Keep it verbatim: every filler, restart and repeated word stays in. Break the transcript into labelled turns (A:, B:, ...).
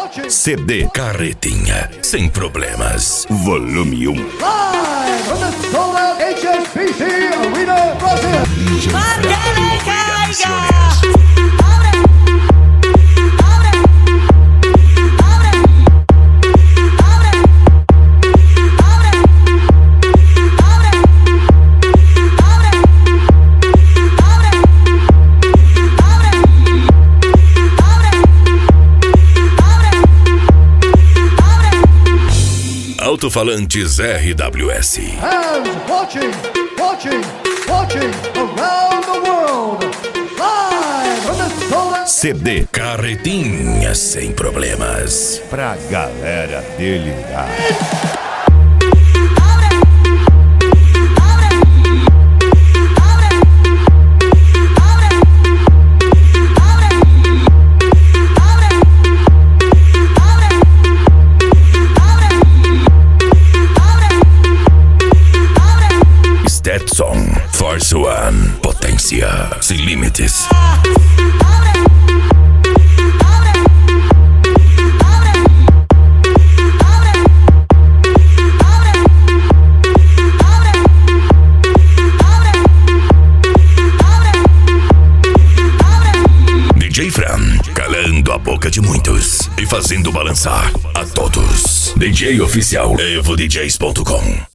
A: C D Carretinha, sem problemas. Volume um.
B: Live from the sold out H S B C Arena, Brasil.
C: Marquele caiga.
A: Alto-falantes R W S.
B: And watching, watching, watching around the world. Live from the sold out
A: C D Carretinha, sem problemas. Pra galera delirar. Stetson, Force One, potência sem limites. D J Fran, calando a boca de muitos e fazendo balançar a todos. D J oficial, evo D Js ponto com.